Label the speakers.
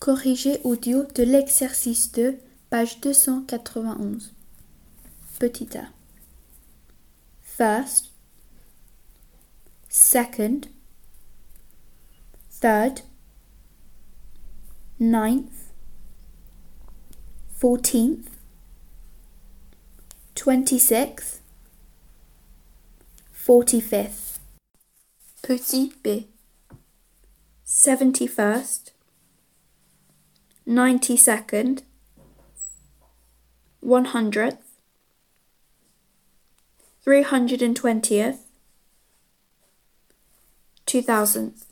Speaker 1: Corriger audio de l'exercice 2, page 291. Petit a. First, second, third, 9th, 14th, 26th, 45th. Petit b. 71st, 92nd, 100th, 320th, 2000th.